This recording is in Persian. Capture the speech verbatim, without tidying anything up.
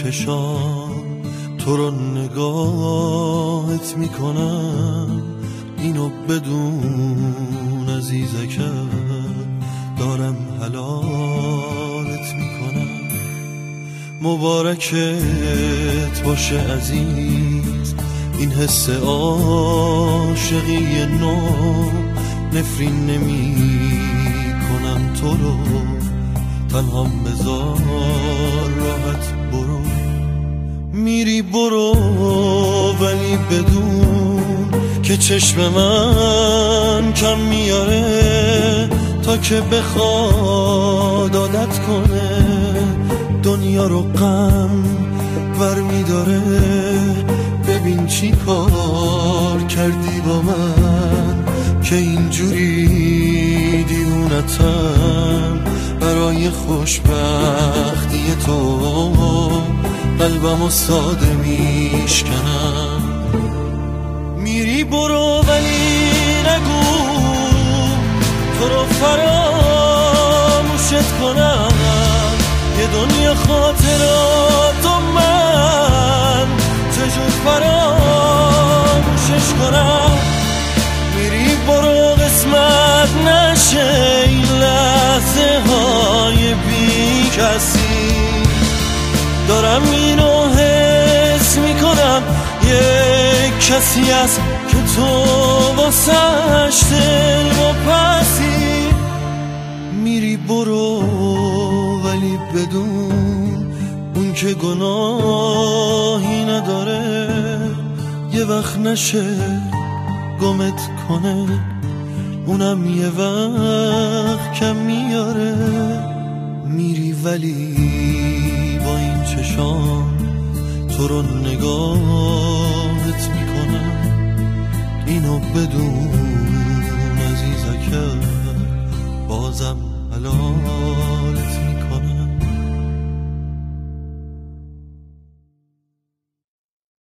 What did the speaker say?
چشام تو رو نگاهت میکنم، اینو بدون عزیزکم دارم حلالت میکنم. مبارکت باشه عزیز این حس عاشقی نو، نفرین نمی کنم تو رو، تنها بذار راحت برو. میری برو ولی بدون که چشم من کم میاره، تا که بخواد عادت کنه دنیا رو غم بر میداره. ببین چی کار کردی با من که اینجوری دیوونتم، برای خوشبختی تو قلبمو ساده میشکنم. میری برو ولی نگو تو رو فراموشت کنم، یه دنیا خاطرات و من چجور فراموشش کنم. میری برو قسمت نشه این لحظه های بی کسی، دارم اینو حس میکنم یک کسی هست که تو واسش دل و پسی. میری برو ولی بدون اون که گناهی نداره، یه وقت نشه گمت کنه، اونم یه وقت کم میاره. میری ولی با این چشام تو رو نگاهت میکنم، اینو بدون